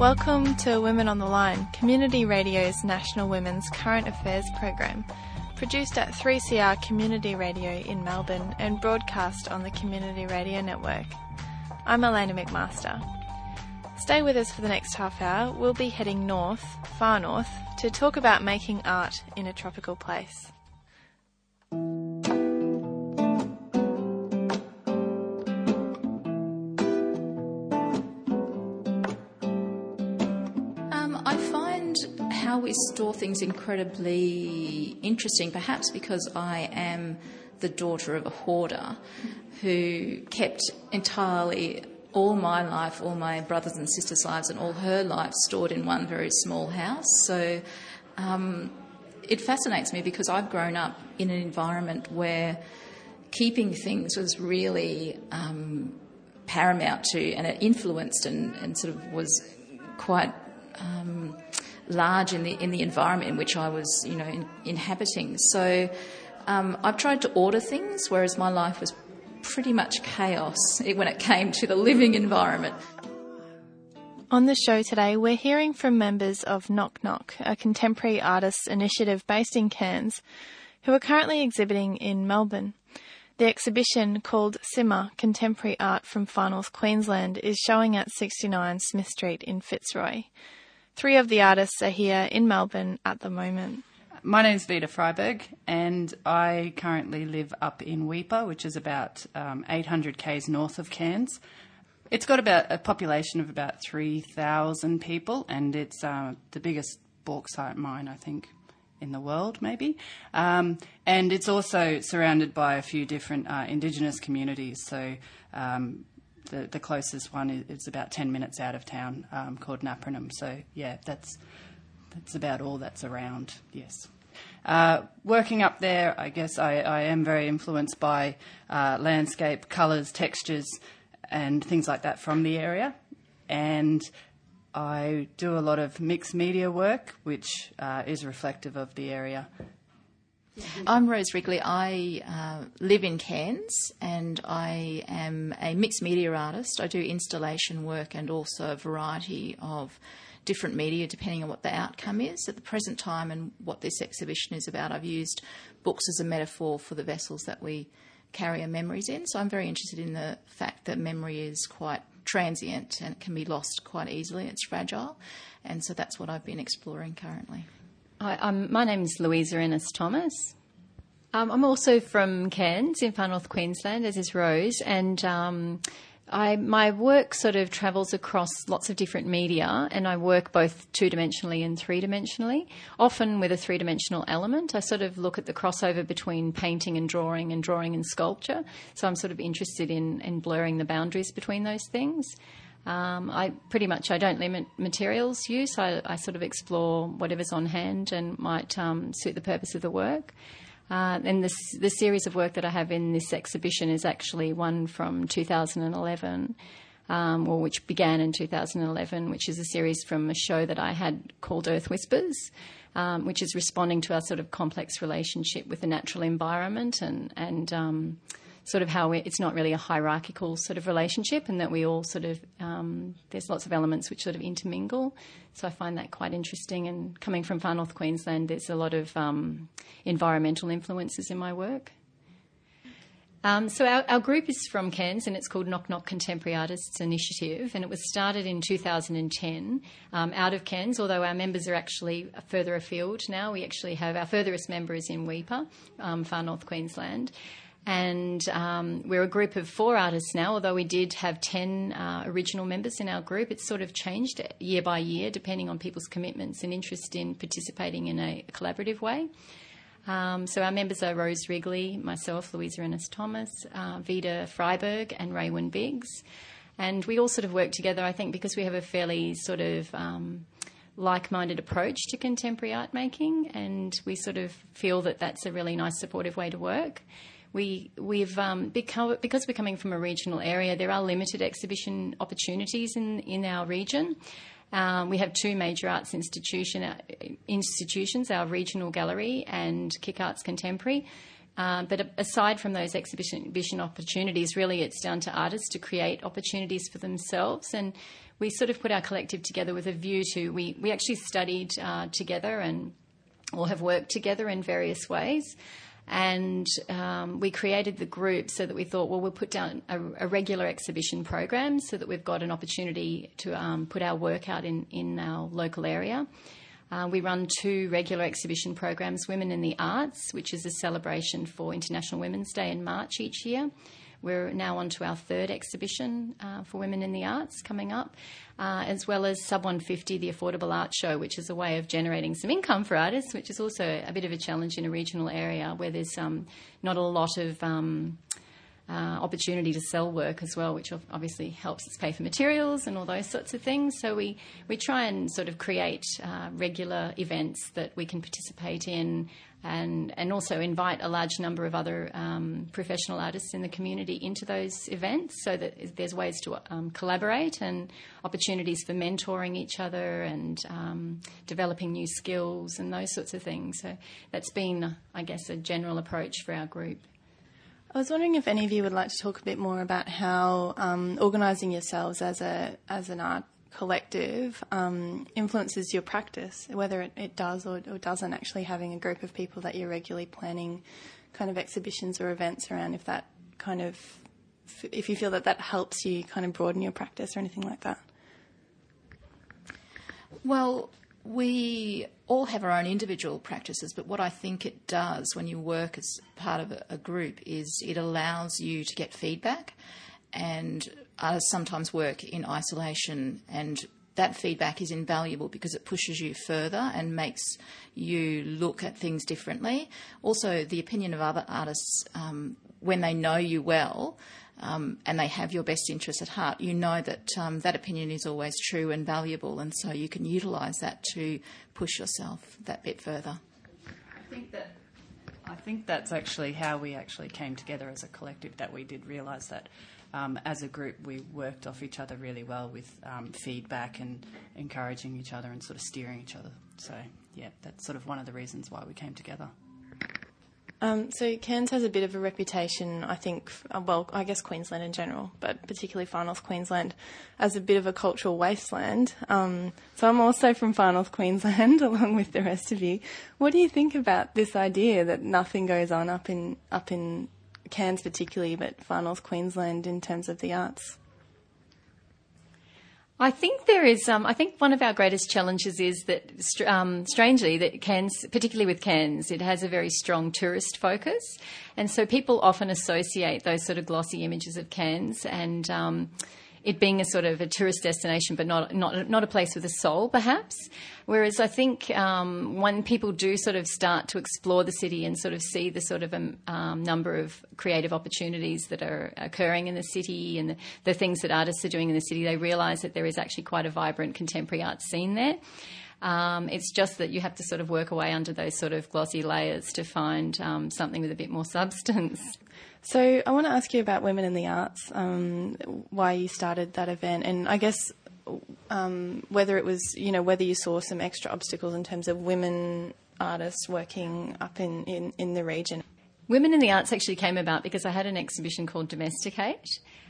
Welcome to Women on the Line, Community Radio's National Women's Current Affairs program, produced at 3CR Community Radio in Melbourne and broadcast on the Community Radio Network. I'm Elena McMaster. Stay with us for the next half hour. We'll be heading north, far north, to talk about making art in a tropical place. I find how we store things incredibly interesting, perhaps because I am the daughter of a hoarder who kept entirely all my life, all my brothers and sisters' lives and all her life stored in one very small house. So it fascinates me because I've grown up in an environment where keeping things was really paramount to, and it influenced and sort of was quite large in the environment in which I was, inhabiting. So I've tried to order things, whereas my life was pretty much chaos when it came to the living environment. On the show today, we're hearing from members of Knock Knock, a contemporary artists initiative based in Cairns, who are currently exhibiting in Melbourne. The exhibition, called Simmer, Contemporary Art from Far North Queensland, is showing at 69 Smith Street in Fitzroy. 3 of the artists are here in Melbourne at the moment. My name's Vida Freiberg, and I currently live up in Weipa, which is about 800 k's north of Cairns. It's got about a population of about 3,000 people, and it's the biggest bauxite mine, I think, in the world, maybe. And it's also surrounded by a few different Indigenous communities. So the closest one is about 10 minutes out of town, called Napranum. So, yeah, that's about all that's around, yes. Working up there, I guess I am very influenced by landscape, colours, textures and things like that from the area. And I do a lot of mixed media work, which is reflective of the area. I'm Rose Wrigley. I live in Cairns and I am a mixed media artist. I do installation work and also a variety of different media depending on what the outcome is. At the present time and what this exhibition is about, I've used books as a metaphor for the vessels that we carry our memories in. So I'm very interested in the fact that memory is quite transient and it can be lost quite easily. It's fragile. And so that's what I've been exploring currently. Hi, my name's Louisa Ennis-Thomas. I'm also from Cairns in far north Queensland, as is Rose, and my work sort of travels across lots of different media, and I work both two-dimensionally and three-dimensionally, often with a three-dimensional element. I sort of look at the crossover between painting and drawing and sculpture, so I'm sort of interested in blurring the boundaries between those things. I don't limit materials use. I sort of explore whatever's on hand and might suit the purpose of the work. And the series of work that I have in this exhibition is actually one from 2011, which began in 2011, which is a series from a show that I had called Earth Whispers, which is responding to our sort of complex relationship with the natural environment and sort of how it's not really a hierarchical sort of relationship, and that we all sort of, there's lots of elements which sort of intermingle. So I find that quite interesting. And coming from far north Queensland, there's a lot of environmental influences in my work. So our group is from Cairns, and it's called Knock Knock Contemporary Artists Initiative, and it was started in 2010 out of Cairns, although our members are actually further afield now. We actually have our furthest member is in Weipa, far north Queensland. And we're a group of 4 artists now, although we did have 10 original members in our group. It's sort of changed year by year depending on people's commitments and interest in participating in a collaborative way. So our members are Rose Wrigley, myself, Louisa Ennis-Thomas, Vida Freiberg and Raywin Biggs. And we all sort of work together, I think, because we have a fairly sort of like-minded approach to contemporary art making, and we sort of feel that that's a really nice supportive way to work. We've because we're coming from a regional area, there are limited exhibition opportunities in our region. We have 2 major arts institutions, our regional gallery and Kick Arts Contemporary. But aside from those exhibition opportunities, really it's down to artists to create opportunities for themselves. And we sort of put our collective together with a view to, we actually studied together and or have worked together in various ways. And we created the group so that we thought, well, we'll put down a regular exhibition program so that we've got an opportunity to put our work out in our local area. We run 2 regular exhibition programs, Women in the Arts, which is a celebration for International Women's Day in March each year. We're now on to our 3rd exhibition for Women in the Arts coming up, as well as Sub 150, the Affordable Art Show, which is a way of generating some income for artists, which is also a bit of a challenge in a regional area where there's not a lot of opportunity to sell work as well, which obviously helps us pay for materials and all those sorts of things. So we try and sort of create regular events that we can participate in, and also invite a large number of other professional artists in the community into those events so that there's ways to collaborate and opportunities for mentoring each other and developing new skills and those sorts of things. So that's been, I guess, a general approach for our group. I was wondering if any of you would like to talk a bit more about how organising yourselves as an art collective influences your practice, whether it does or doesn't, actually having a group of people that you're regularly planning kind of exhibitions or events around, if you feel that helps you kind of broaden your practice or anything like that. Well, we all have our own individual practices, but what I think it does when you work as part of a group is it allows you to get feedback, and artists sometimes work in isolation, and that feedback is invaluable because it pushes you further and makes you look at things differently. Also, the opinion of other artists, when they know you well, and they have your best interests at heart, you know that that opinion is always true and valuable, and so you can utilise that to push yourself that bit further. I think that's actually how we actually came together as a collective, that we did realise that as a group we worked off each other really well with feedback and encouraging each other and sort of steering each other. So, yeah, that's sort of one of the reasons why we came together. So Cairns has a bit of a reputation, I think, I guess Queensland in general, but particularly Far North Queensland, as a bit of a cultural wasteland. So I'm also from Far North Queensland, along with the rest of you. What do you think about this idea that nothing goes on up in Cairns particularly, but Far North Queensland in terms of the arts? I think there is. I think one of our greatest challenges is that, strangely, that Cairns, particularly with Cairns, it has a very strong tourist focus, and so people often associate those sort of glossy images of Cairns and it being a sort of a tourist destination, but not a place with a soul, perhaps. Whereas I think when people do sort of start to explore the city and sort of see the sort of number of creative opportunities that are occurring in the city and the things that artists are doing in the city, they realise that there is actually quite a vibrant contemporary art scene there. It's just that you have to sort of work away under those sort of glossy layers to find something with a bit more substance. So I want to ask you about Women in the Arts, why you started that event, and I guess whether it was, whether you saw some extra obstacles in terms of women artists working up in the region. Women in the Arts actually came about because I had an exhibition called Domesticate.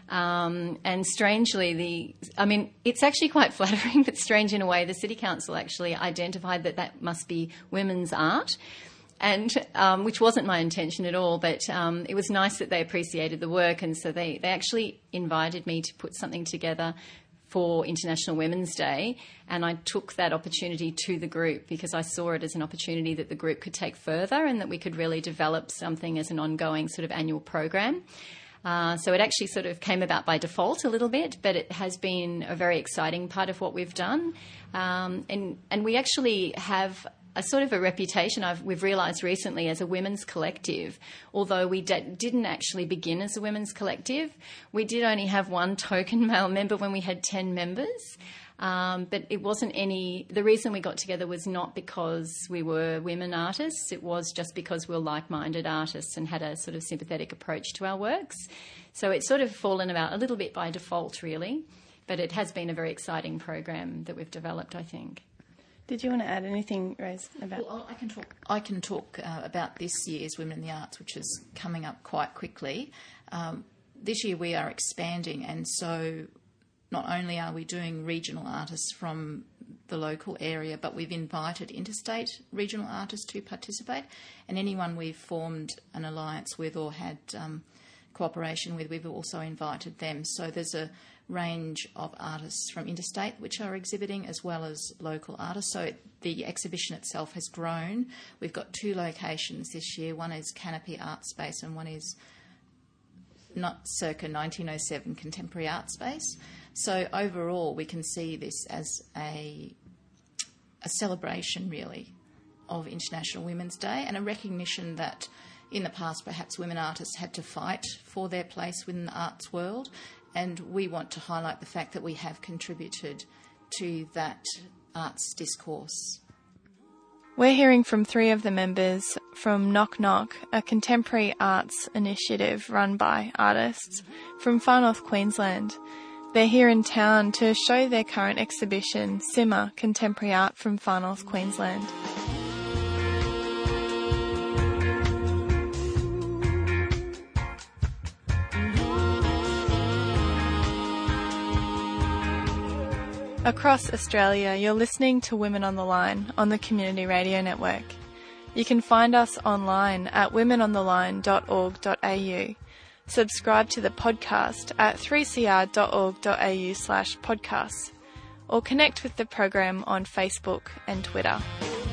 And strangely, it's actually quite flattering, but strange in a way, the City Council actually identified that must be women's art, and which wasn't my intention at all, but it was nice that they appreciated the work, and so they actually invited me to put something together for International Women's Day, and I took that opportunity to the group because I saw it as an opportunity that the group could take further and that we could really develop something as an ongoing sort of annual program. So it actually sort of came about by default a little bit, but it has been a very exciting part of what we've done. And we actually have a sort of a reputation we've realised recently as a women's collective. Although we didn't actually begin as a women's collective, we did only have one token male member when we had 10 members. But it wasn't the reason we got together was not because we were women artists, it was just because we were like-minded artists and had a sort of sympathetic approach to our works. So it's sort of fallen about a little bit by default, really, but it has been a very exciting program that we've developed, I think. Did you want to add anything, Rose, about... Well, I can talk about this year's Women in the Arts, which is coming up quite quickly. This year we are expanding, and so not only are we doing regional artists from the local area, but we've invited interstate regional artists to participate, and anyone we've formed an alliance with or had cooperation with, we've also invited them. So there's a range of artists from interstate which are exhibiting, as well as local artists. So the exhibition itself has grown. We've got 2 locations this year. One is Canopy Art Space and one is not circa 1907 Contemporary Art Space. So overall we can see this as a celebration really of International Women's Day, and a recognition that in the past perhaps women artists had to fight for their place within the arts world, and we want to highlight the fact that we have contributed to that arts discourse. We're hearing from 3 of the members from Knock Knock, a contemporary arts initiative run by artists from Far North Queensland. They're here in town to show their current exhibition, Simmer, Contemporary Art from Far North Queensland. Across Australia, you're listening to Women on the Line on the Community Radio Network. You can find us online at womenontheline.org.au. Subscribe to the podcast at 3cr.org.au/podcasts, or connect with the program on Facebook and Twitter.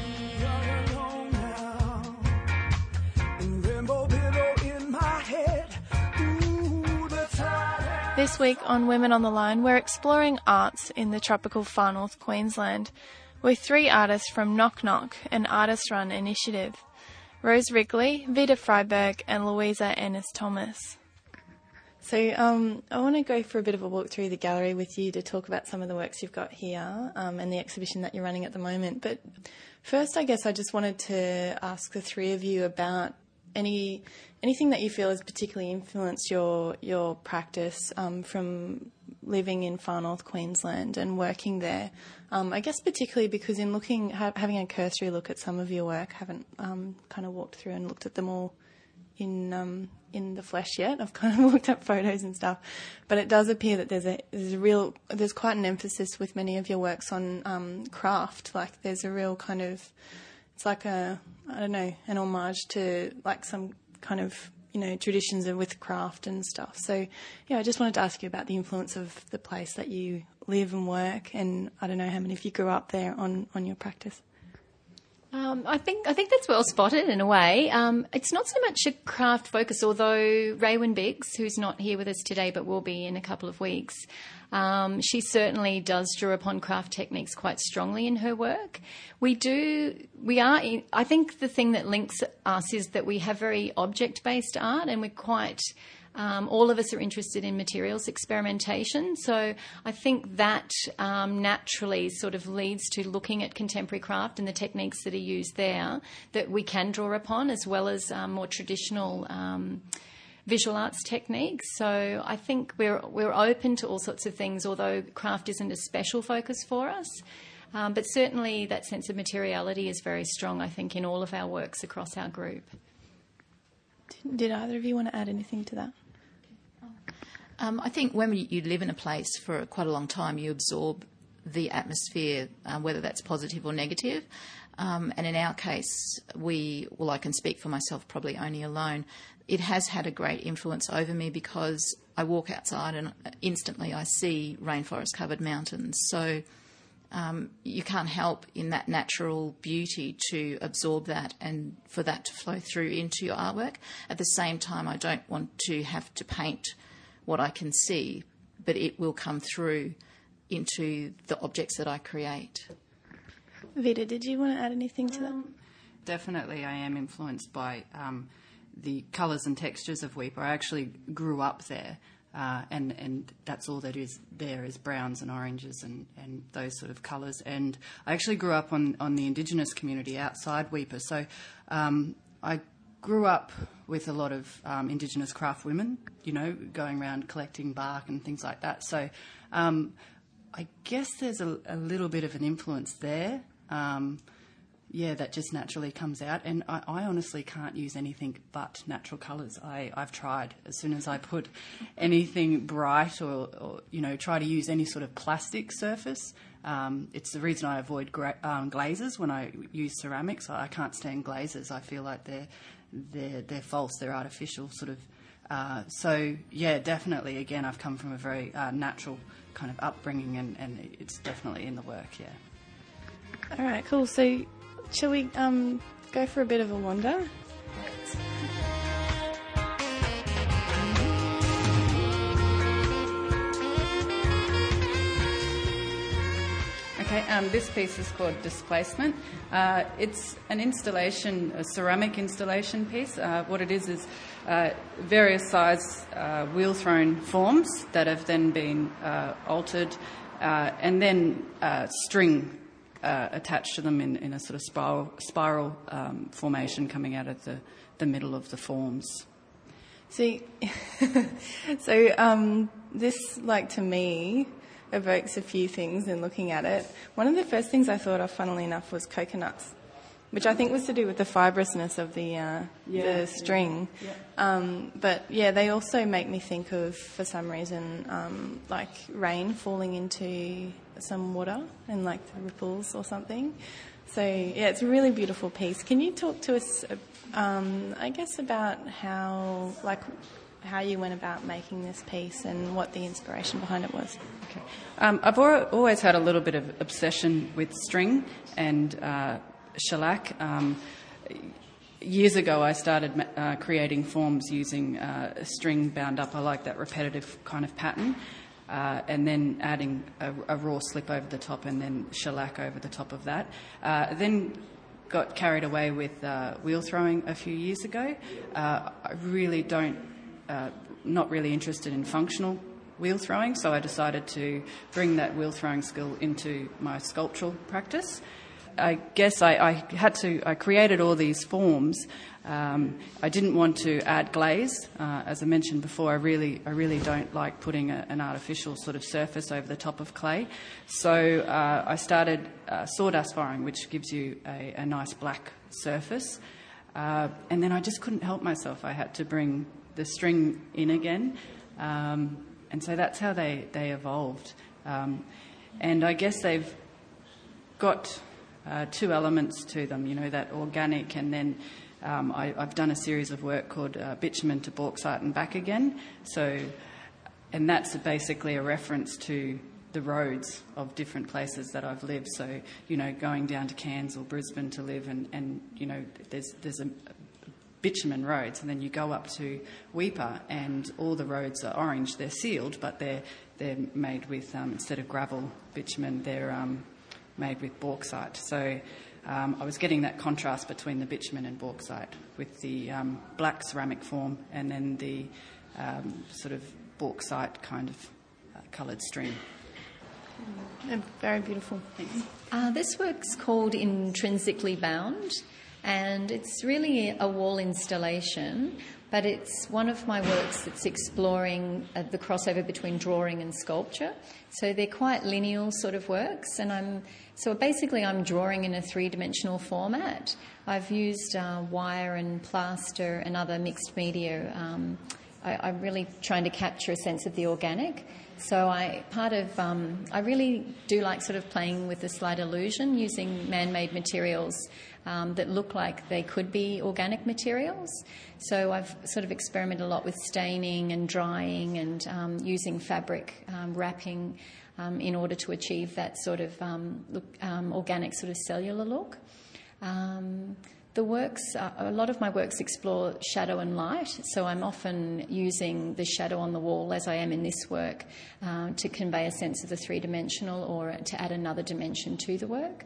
This week on Women on the Line, we're exploring arts in the tropical Far North Queensland with 3 artists from Knock Knock, an artist-run initiative: Rose Wrigley, Vita Freiberg and Louisa Ennis-Thomas. So I want to go for a bit of a walk through the gallery with you to talk about some of the works you've got here and the exhibition that you're running at the moment. But first, I guess I just wanted to ask the 3 of you about anything that you feel has particularly influenced your practice from living in Far North Queensland and working there. I guess particularly because in having a cursory look at some of your work, I haven't kind of walked through and looked at them all in the flesh yet. I've kind of looked at photos and stuff, but it does appear that there's quite an emphasis with many of your works on craft. Like there's a real kind of, it's like an homage to like some kind of, traditions with craft and stuff. So, I just wanted to ask you about the influence of the place that you live and work, and I don't know how many of you grew up there on your practice. I think that's well spotted in a way. It's not so much a craft focus, although Raywin Biggs, who's not here with us today but will be in a couple of weeks, she certainly does draw upon craft techniques quite strongly in her work. I think the thing that links us is that we have very object-based art, and we're quite... all of us are interested in materials experimentation, so I think that naturally sort of leads to looking at contemporary craft and the techniques that are used there that we can draw upon, as well as more traditional visual arts techniques. So I think we're open to all sorts of things, although craft isn't a special focus for us. But certainly that sense of materiality is very strong, I think, in all of our works across our group. Did either of you want to add anything to that? I think when you live in a place for quite a long time, you absorb the atmosphere, whether that's positive or negative. And in our case, I can speak for myself probably only alone, it has had a great influence over me because I walk outside and instantly I see rainforest-covered mountains. So you can't help in that natural beauty to absorb that and for that to flow through into your artwork. At the same time, I don't want to have to paint what I can see, but it will come through into the objects that I create. Vita, did you want to add anything to that? Definitely, I am influenced by the colours and textures of Weipa. I actually grew up there, and that's all that is there is browns and oranges and those sort of colours. And I actually grew up on the Indigenous community outside Weipa, so I grew up with a lot of Indigenous craft women, going around collecting bark and things like that. So I guess there's a little bit of an influence there. that just naturally comes out. And I honestly can't use anything but natural colours. I've tried. As soon as I put anything bright or try to use any sort of plastic surface, it's the reason I avoid glazes when I use ceramics. I can't stand glazes. I feel like they're false, they're artificial sort of. So, definitely, again, I've come from a very natural kind of upbringing, and it's definitely in the work, yeah. All right, cool. So shall we go for a bit of a wander? Okay, this piece is called Displacement. It's an installation, a ceramic installation piece. What it is various size wheel-thrown forms that have then been altered, and then string attached to them in a sort of spiral formation coming out of the middle of the forms. See, so this, like, to me, evokes a few things in looking at it. One of the first things I thought of, funnily enough, was coconuts, which I think was to do with the fibrousness of the string. Yeah. But they also make me think of, for some reason, like rain falling into some water and like the ripples or something. So it's a really beautiful piece. Can you talk to us, I guess, about how you went about making this piece and what the inspiration behind it was? Okay. I've always had a little bit of obsession with string and shellac. Years ago, I started creating forms using string bound up. I like that repetitive kind of pattern, and then adding a raw slip over the top and then shellac over the top of that. Then got carried away with wheel throwing a few years ago. I really not really interested in functional wheel throwing, so I decided to bring that wheel throwing skill into my sculptural practice. I guess I created all these forms. I didn't want to add glaze. As I mentioned before, I really don't like putting an artificial sort of surface over the top of clay. So I started sawdust firing, which gives you a nice black surface. And then I just couldn't help myself. I had to bring the string in again. And so that's how they evolved. And I guess they've got two elements to them, that organic, and then I've done a series of work called Bitumen to Bauxite and Back Again. And that's basically a reference to the roads of different places that I've lived. So, going down to Cairns or Brisbane to live, and there's a bitumen roads, and then you go up to Weipa and all the roads are orange. They're sealed, but they're made with, instead of gravel bitumen, they're made with bauxite. So I was getting that contrast between the bitumen and bauxite with the black ceramic form and then the sort of bauxite kind of coloured string. Very beautiful. Thanks. This work's called Intrinsically Bound, and it's really a wall installation, but it's one of my works that's exploring the crossover between drawing and sculpture. So they're quite lineal sort of works, and I'm drawing in a three-dimensional format. I've used wire and plaster and other mixed media. I'm really trying to capture a sense of the organic. So I really do like sort of playing with the slight illusion, using man-made materials that look like they could be organic materials. So I've sort of experimented a lot with staining and drying and using fabric wrapping in order to achieve that sort of organic sort of cellular look. The works, a lot of my works explore shadow and light, so I'm often using the shadow on the wall, as I am in this work, to convey a sense of the three-dimensional or to add another dimension to the work.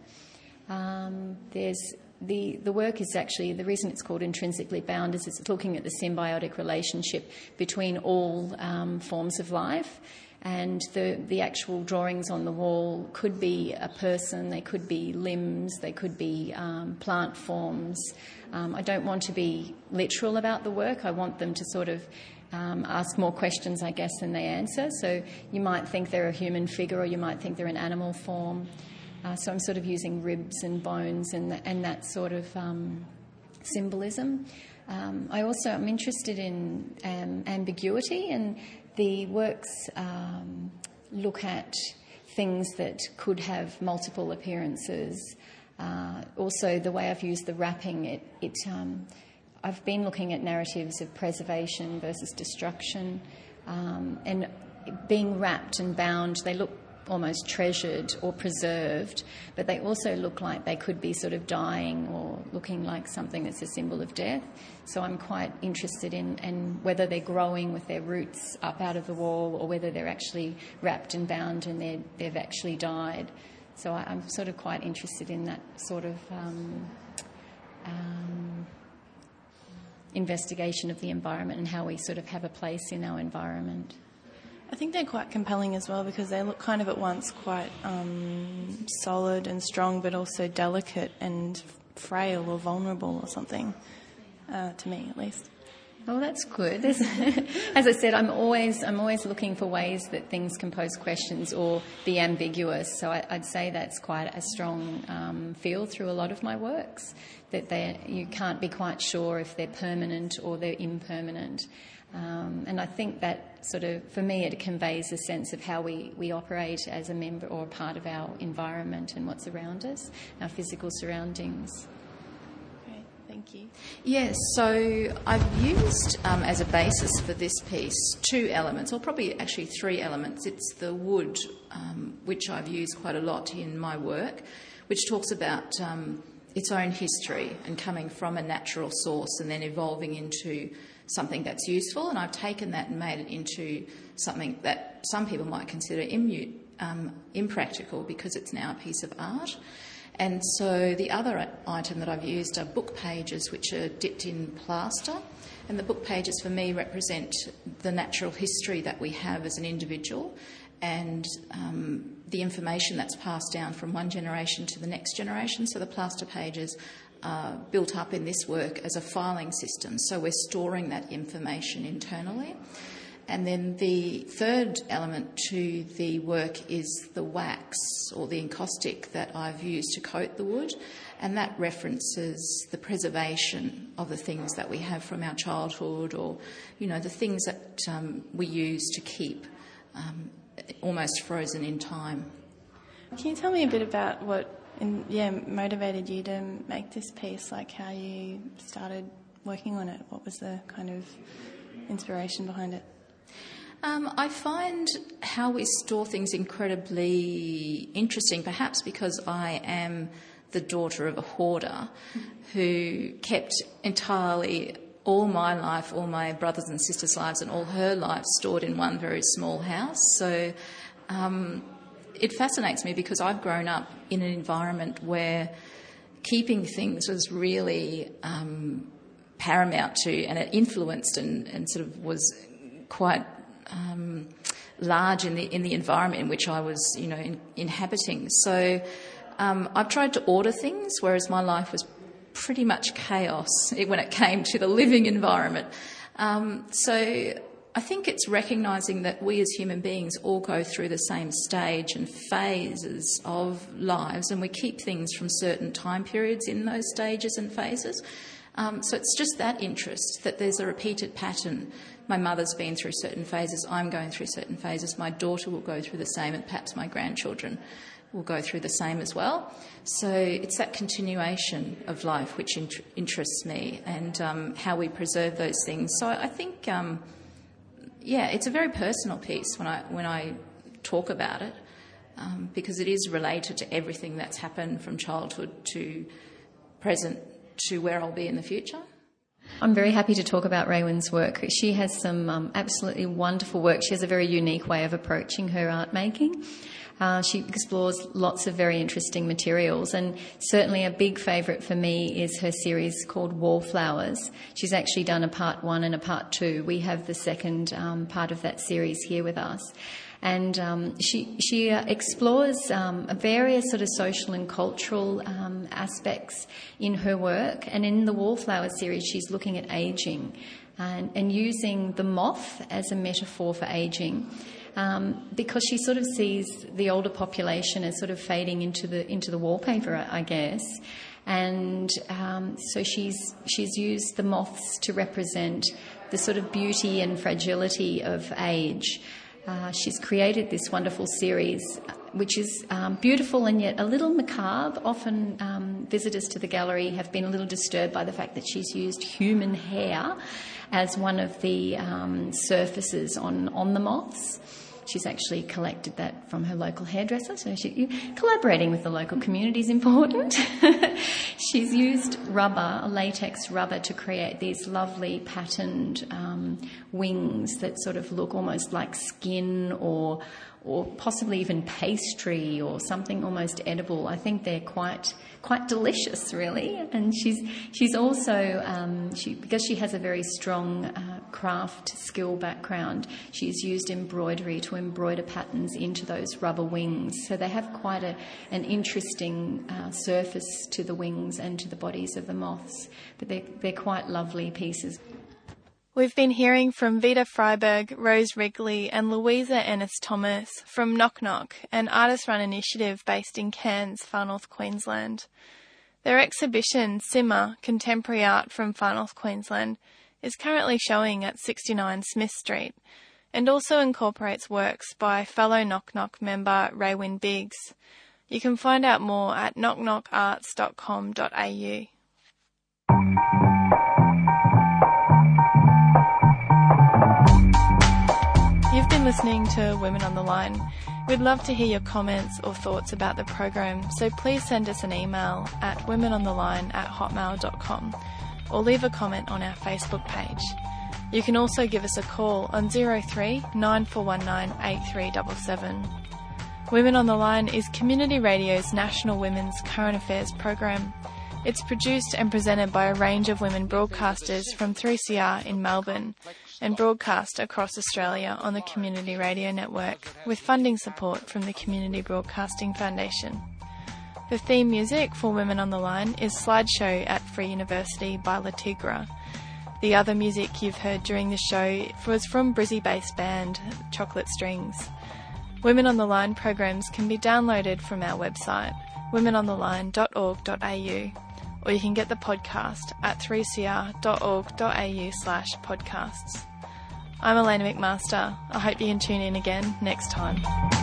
The work is actually, the reason it's called Intrinsically Bound is it's looking at the symbiotic relationship between all forms of life. And the actual drawings on the wall could be a person, they could be limbs, they could be plant forms. I don't want to be literal about the work. I want them to sort of ask more questions, I guess, than they answer. So you might think they're a human figure, or you might think they're an animal form. So I'm sort of using ribs and bones and that sort of symbolism. I'm interested in ambiguity, and the works look at things that could have multiple appearances. Also, the way I've used the wrapping, I've been looking at narratives of preservation versus destruction, and being wrapped and bound, they look almost treasured or preserved, but they also look like they could be sort of dying or looking like something that's a symbol of death. So I'm quite interested in whether they're growing with their roots up out of the wall, or whether they're actually wrapped and bound and they've actually died. So I'm sort of quite interested in that sort of investigation of the environment and how we sort of have a place in our environment. I think they're quite compelling as well, because they look kind of at once quite solid and strong, but also delicate and frail or vulnerable or something, to me at least. Oh, that's good. As I said, I'm always looking for ways that things can pose questions or be ambiguous. So I'd say that's quite a strong feel through a lot of my works, that you can't be quite sure if they're permanent or they're impermanent. And I think that sort of, for me, it conveys a sense of how we operate as a member or a part of our environment and what's around us, our physical surroundings. Great, thank you. Yes, so I've used as a basis for this piece 2 elements, or probably actually 3 elements. It's the wood, which I've used quite a lot in my work, which talks about its own history and coming from a natural source and then evolving into something that's useful, and I've taken that and made it into something that some people might consider impractical, because it's now a piece of art. And so the other item that I've used are book pages, which are dipped in plaster, and the book pages for me represent the natural history that we have as an individual, and the information that's passed down from one generation to the next generation. So the plaster pages built up in this work as a filing system, so we're storing that information internally. And then the third element to the work is the wax or the encaustic that I've used to coat the wood, and that references the preservation of the things that we have from our childhood, or the things that we use to keep almost frozen in time. Can you tell me a bit about what motivated you to make this piece, like how you started working on it? What was the kind of inspiration behind it? I find how we store things incredibly interesting, perhaps because I am the daughter of a hoarder who kept entirely all my life, all my brothers and sisters' lives and all her life stored in one very small house. So it fascinates me because I've grown up in an environment where keeping things was really paramount to, and it influenced and sort of was quite large in the environment in which I was, inhabiting. So I've tried to order things, whereas my life was pretty much chaos when it came to the living environment. So I think it's recognising that we as human beings all go through the same stage and phases of lives, and we keep things from certain time periods in those stages and phases. So it's just that interest, that there's a repeated pattern. My mother's been through certain phases, I'm going through certain phases, my daughter will go through the same, and perhaps my grandchildren will go through the same as well. So it's that continuation of life which interests me, and how we preserve those things. So I think, it's a very personal piece when I talk about it, because it is related to everything that's happened from childhood to present to where I'll be in the future. I'm very happy to talk about Raewyn's work. She has some absolutely wonderful work. She has a very unique way of approaching her art making. She explores lots of very interesting materials, and certainly a big favourite for me is her series called Wallflowers. She's actually done a part 1 and a part 2. We have the second part of that series here with us. And she explores various sort of social and cultural aspects in her work. And in the Wallflowers series, she's looking at ageing and using the moth as a metaphor for ageing. because she sort of sees the older population as sort of fading into the wallpaper, I guess. And so she's used the moths to represent the sort of beauty and fragility of age. She's created this wonderful series, which is beautiful and yet a little macabre. Often visitors to the gallery have been a little disturbed by the fact that she's used human hair as one of the surfaces on the moths. She's actually collected that from her local hairdresser, so collaborating with the local community is important. She's used rubber, latex rubber, to create these lovely patterned wings that sort of look almost like skin or possibly even pastry or something almost edible. I think they're quite delicious, really. And she's also because she has a very strong craft skill background, she's used embroidery to embroider patterns into those rubber wings. So they have quite an interesting surface to the wings and to the bodies of the moths. But they're quite lovely pieces. We've been hearing from Vita Freiberg, Rose Wrigley and Louisa Ennis-Thomas from Knock Knock, an artist-run initiative based in Cairns, Far North Queensland. Their exhibition, Simmer, Contemporary Art from Far North Queensland, is currently showing at 69 Smith Street and also incorporates works by fellow Knock Knock member Raywin Biggs. You can find out more at knockknockarts.com.au. You've been listening to Women on the Line. We'd love to hear your comments or thoughts about the program, so please send us an email at womenontheline@hotmail.com or leave a comment on our Facebook page. You can also give us a call on 03 9419 8377. Women on the Line is Community Radio's National Women's Current Affairs program. It's produced and presented by a range of women broadcasters from 3CR in Melbourne and broadcast across Australia on the Community Radio Network with funding support from the Community Broadcasting Foundation. The theme music for Women on the Line is Slideshow at Free University by La Tigra. The other music you've heard during the show was from Brizzy-based band Chocolate Strings. Women on the Line programs can be downloaded from our website, womenontheline.org.au, or you can get the podcast at 3cr.org.au/podcasts. I'm Elena McMaster. I hope you can tune in again next time.